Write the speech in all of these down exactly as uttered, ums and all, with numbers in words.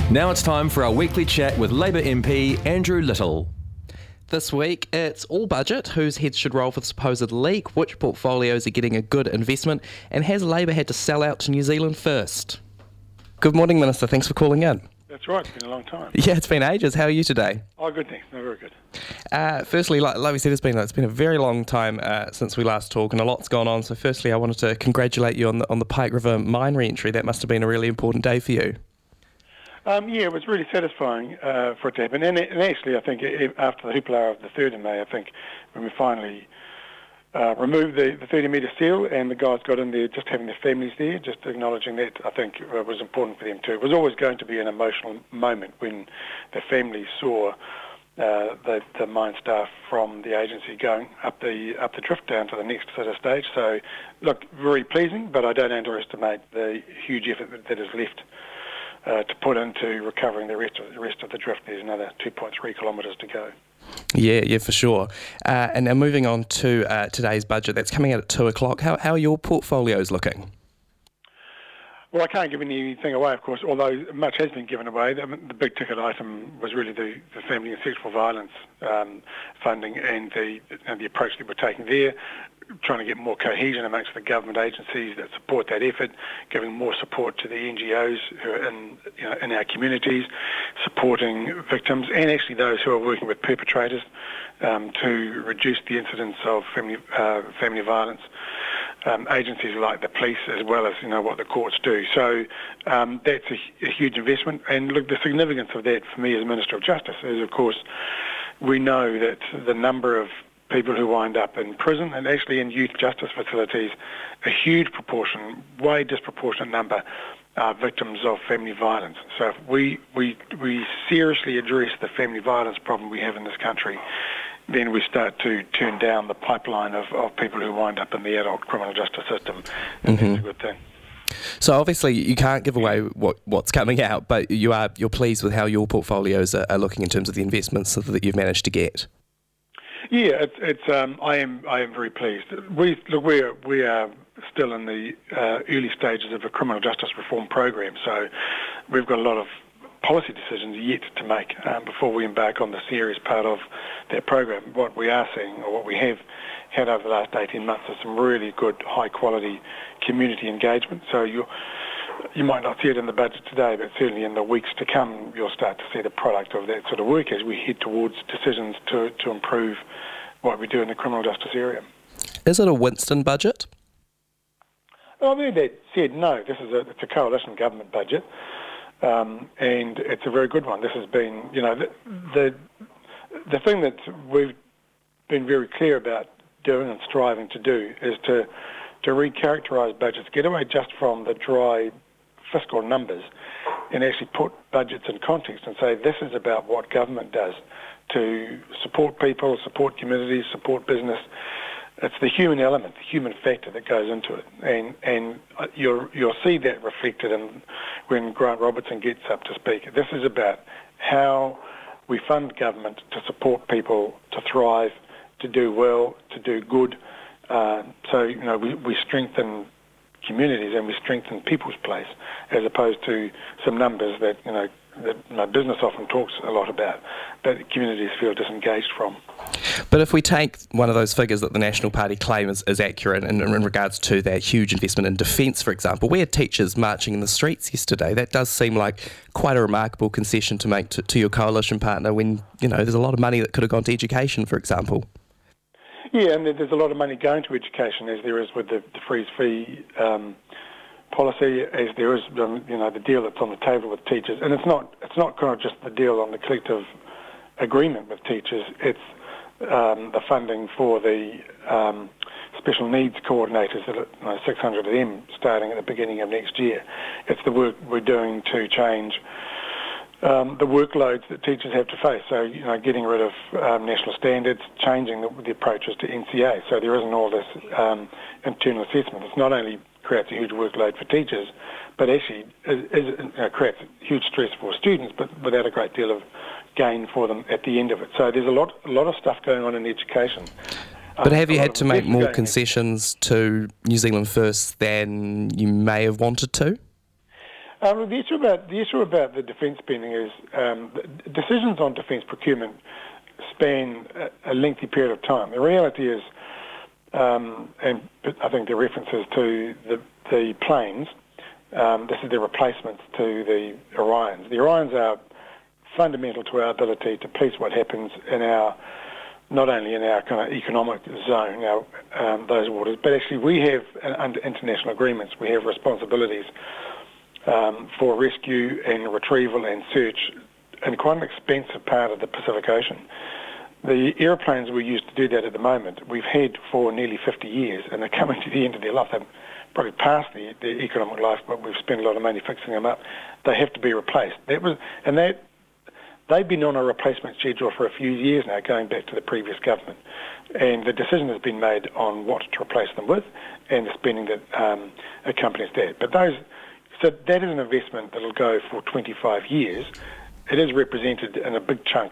Now it's time for our weekly chat with Labour M P Andrew Little. This week, it's all budget, whose heads should roll for the supposed leak, which portfolios are getting a good investment, and has Labour had to sell out to New Zealand first? Good morning, Minister. Thanks for calling in. That's right, it's been a long time. Yeah, it's been ages. How are you today? Oh, good, thanks. No, very good. Uh, firstly, like, like we said, it's been it's been a very long time uh, since we last talked, and a lot's gone on. So, firstly, I wanted to congratulate you on the on the Pike River mine re-entry. That must have been a really important day for you. Um, yeah, it was really satisfying uh, for it to happen. And, and actually, I think it, after the hoopla of the third of May, I think when we finally uh, removed the, the thirty metre seal and the guys got in there, just having their families there, just acknowledging that, I think uh, was important for them too. It was always going to be an emotional moment when the families saw uh, the, the mine staff from the agency going up the up the drift down to the next sort of stage. So, look, very pleasing, but I don't underestimate the huge effort that, that is left Uh, to put into recovering the rest of the rest of the drift. There's another two point three kilometres to go. Yeah, yeah, for sure. Uh, and now moving on to uh, today's budget, that's coming out at two o'clock. How how are your portfolios looking? Well, I can't give anything away, of course, although much has been given away. The, the big ticket item was really the, the family and sexual violence um, funding and the and the approach that we're taking there, trying to get more cohesion amongst the government agencies that support that effort, giving more support to the N G Os who are in, you know, in our communities, supporting victims and actually those who are working with perpetrators um, to reduce the incidence of family uh, family violence. Um, agencies like the police, as well as you know what the courts do. So um, that's a, a huge investment. And look, the significance of that for me as Minister of Justice is, of course, we know that the number of people who wind up in prison and actually in youth justice facilities, a huge proportion, way disproportionate number, are victims of family violence. So if we we we seriously address the family violence problem we have in this country, then we start to turn down the pipeline of, of people who wind up in the adult criminal justice system, and mm-hmm. that's a good thing. So obviously you can't give away what, what's coming out, but you are you're pleased with how your portfolios are, are looking in terms of the investments that you've managed to get. Yeah, it's, it's um, I am I am very pleased. We look we are we are still in the uh, early stages of a criminal justice reform program, so we've got a lot of policy decisions yet to make um, before we embark on the serious part of that program. What we are seeing, or what we have had over the last eighteen months, is some really good, high-quality community engagement. So you you might not see it in the budget today, but certainly in the weeks to come, you'll start to see the product of that sort of work as we head towards decisions to, to improve what we do in the criminal justice area. Is it a Winston budget? Well, I've heard that said, no, this is a, it's a coalition government budget. Um, and it's a very good one. This has been, you know, the, the the thing that we've been very clear about doing and striving to do is to to recharacterise budgets, get away just from the dry fiscal numbers, and actually put budgets in context and say this is about what government does to support people, support communities, support business. It's the human element, the human factor that goes into it, and and you'll you'll see that reflected in when Grant Robertson gets up to speak. This is about how we fund government to support people to thrive, to do well, to do good. Uh, so you know we, we strengthen communities and we strengthen people's place, as opposed to some numbers that you know that you know, business often talks a lot about, but communities feel disengaged from. But if we take one of those figures that the National Party claim is, is accurate in, in regards to that huge investment in defence, for example, we had teachers marching in the streets yesterday. That does seem like quite a remarkable concession to make to, to your coalition partner when, you know, there's a lot of money that could have gone to education, for example. Yeah, and there's a lot of money going to education, as there is with the, the freeze fee um, policy, as there is, um, you know, the deal that's on the table with teachers. And it's not it's not kind of just the deal on the collective agreement with teachers. It's um, the funding for the um, special needs coordinators, that are, you know, six hundred of them starting at the beginning of next year. It's the work we're doing to change Um, the workloads that teachers have to face. So, you know, getting rid of um, national standards, changing the, the approaches to N C A. So there isn't all this um, internal assessment. It's not only creates a huge workload for teachers, but actually is, is, you know, creates huge stress for students, but without a great deal of gain for them at the end of it. So there's a lot, a lot of stuff going on in education. But um, have you had to make more going concessions to New Zealand First than you may have wanted to? Um, the issue about the issue about the defence spending is um, decisions on defence procurement span a, a lengthy period of time. The reality is, um, and I think the references to the the planes. Um, this is the replacements to the Orions. The Orions are fundamental to our ability to police what happens in our, not only in our kind of economic zone, our, um, those waters, but actually we have, uh, under international agreements, we have responsibilities um, for rescue and retrieval and search in quite an expensive part of the Pacific Ocean. The aeroplanes we use to do that at the moment, we've had for nearly fifty years, and they're coming to the end of their life. They're probably past the, the economic life, but we've spent a lot of money fixing them up. They have to be replaced. That was, and that they've been on a replacement schedule for a few years now, going back to the previous government. And the decision has been made on what to replace them with, and the spending that um, accompanies that. But those, so that is an investment that will go for twenty-five years. It is represented in a big chunk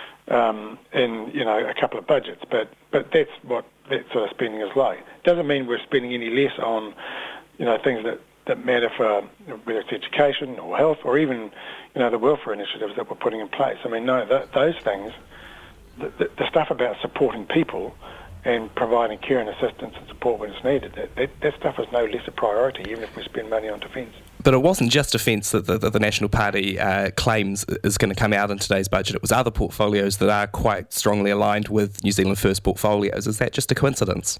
um, in you know a couple of budgets, but but that's what that sort of spending is like. Doesn't mean we're spending any less on you know things that, that matter for whether it's education or health or even you know the welfare initiatives that we're putting in place. I mean, no, th- those things, the, the, the stuff about supporting people and providing care and assistance and support when it's needed, that, that, that stuff is no less a priority, even if we spend money on defence. But it wasn't just defence that the, that the National Party uh, claims is going to come out in today's budget. It was other portfolios that are quite strongly aligned with New Zealand First portfolios. Is that just a coincidence?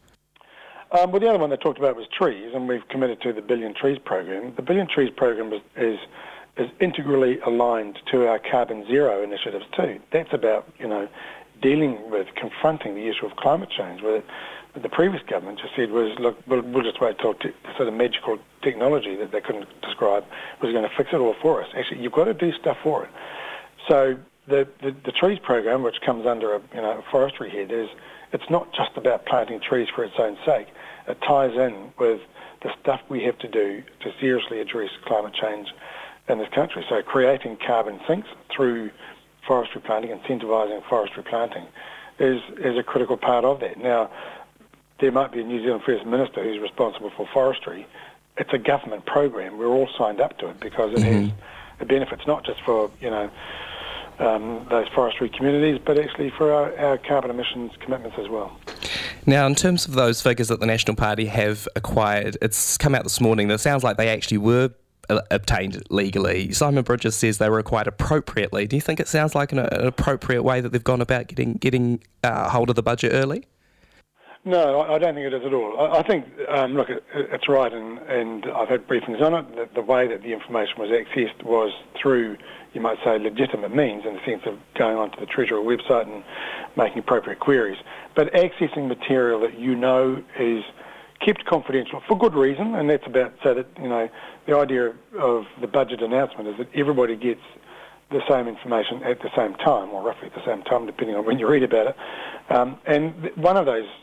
Um, well, the other one they talked about was trees, and we've committed to the Billion Trees program. The Billion Trees program is, is is integrally aligned to our carbon zero initiatives too. That's about, you know, dealing with, confronting the issue of climate change. Where the previous government just said was, look, we'll, we'll just wait till te- the sort of magical technology that they couldn't describe was going to fix it all for us. Actually, you've got to do stuff for it. So the, the, the trees program, which comes under a you know forestry head, is it's not just about planting trees for its own sake. It ties in with the stuff we have to do to seriously address climate change in this country. So creating carbon sinks through forestry planting, incentivising forestry planting, is is a critical part of that. Now, there might be a New Zealand First Minister who's responsible for forestry. It's a government program. We're all signed up to it because it mm-hmm. has it benefits not just for you know um, those forestry communities, but actually for our, our carbon emissions commitments as well. Now, in terms of those figures that the National Party have acquired, it's come out this morning that it sounds like they actually were obtained legally. Simon Bridges says they were acquired appropriately. Do you think it sounds like an, an appropriate way that they've gone about getting getting uh, hold of the budget early? No, I don't think it is at all. I, I think, um, look, it, it's right, and, and I've had briefings on it, that the way that the information was accessed was through, you might say, legitimate means, in the sense of going onto the Treasury website and making appropriate queries. But accessing material that you know is kept confidential for good reason, and that's about so that, you know, the idea of the budget announcement is that everybody gets the same information at the same time, or roughly at the same time, depending on when you read about it. Um, and one of those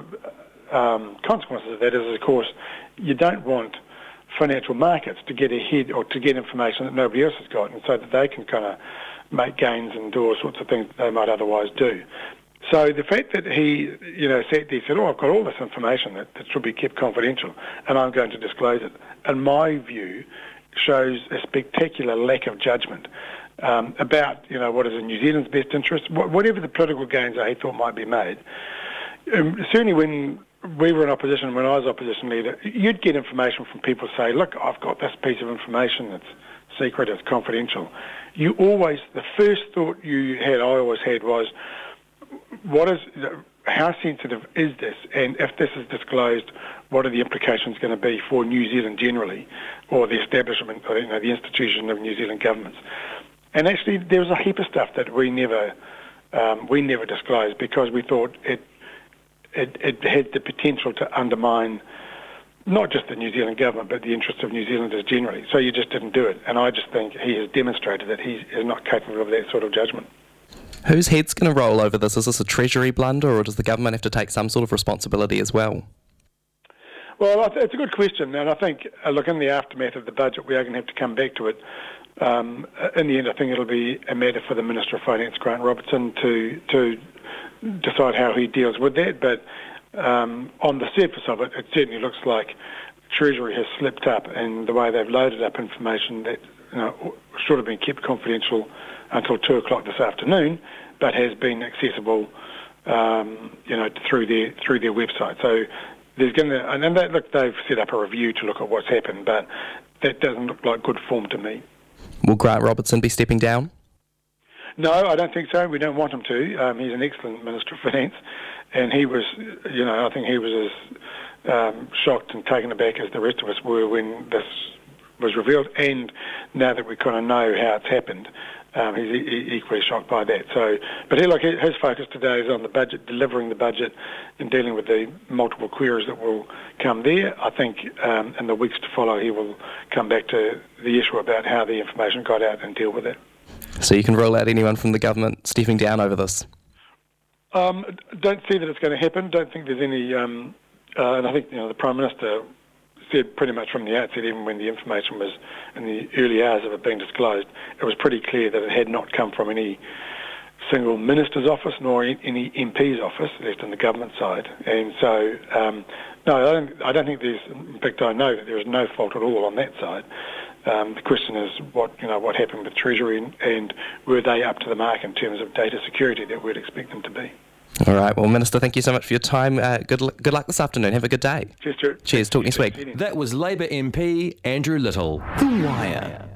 um, consequences of that is, of course, you don't want financial markets to get ahead or to get information that nobody else has got, and so that they can kind of make gains and do all sorts of things that they might otherwise do. So the fact that he, you know, sat there and said, oh, I've got all this information that, that should be kept confidential and I'm going to disclose it, in my view, shows a spectacular lack of judgment um, about, you know, what is in New Zealand's best interest, wh- whatever the political gains that he thought might be made. Um, certainly when we were in opposition, when I was opposition leader, you'd get information from people say, look, I've got this piece of information that's secret, it's confidential. You always, the first thought you had, I always had was, what is, how sensitive is this? And if this is disclosed, what are the implications going to be for New Zealand generally, or the establishment, or, you know, the institution of New Zealand governments? And actually, there was a heap of stuff that we never, um, we never disclosed because we thought it, it, it had the potential to undermine not just the New Zealand government, but the interests of New Zealanders generally. So you just didn't do it. And I just think he has demonstrated that he is not capable of that sort of judgment. Whose head's going to roll over this? Is this a Treasury blunder, or does the government have to take some sort of responsibility as well? Well, it's a good question, and I think, uh, look, in the aftermath of the budget, we are going to have to come back to it. Um, in the end, I think it'll be a matter for the Minister of Finance, Grant Robertson, to to decide how he deals with that. But um, on the surface of it, it certainly looks like Treasury has slipped up in the way they've loaded up information that, you know, should have been kept confidential until two o'clock this afternoon, but has been accessible, um, you know, through their through their website. So there's going to, and that, look, they've set up a review to look at what's happened, but that doesn't look like good form to me. Will Grant Robertson be stepping down? No, I don't think so. We don't want him to. Um, he's an excellent Minister of Finance, and he was, you know, I think he was as um, shocked and taken aback as the rest of us were when this was revealed, and now that we kind of know how it's happened, um, he's e- equally shocked by that. So, but he, like, his focus today is on the budget, delivering the budget, and dealing with the multiple queries that will come there. I think um, in the weeks to follow, he will come back to the issue about how the information got out and deal with it. So you can rule out anyone from the government stepping down over this? Um, don't see that it's going to happen. Don't think there's any, um, uh, and I think, you know, the Prime Minister said pretty much from the outset, even when the information was in the early hours of it being disclosed, it was pretty clear that it had not come from any single minister's office nor any M P's office, at least on the government side. And so, um, no, I don't, I don't think there's, in fact, I know that there is no fault at all on that side. Um, the question is what, you know, what happened with Treasury, and, and were they up to the mark in terms of data security that we'd expect them to be. All right. Well, Minister, thank you so much for your time. Uh, good, l- good luck this afternoon. Have a good day. Cheers, Stuart. Cheers. Talk next week. That was Labour M P Andrew Little. The Wire.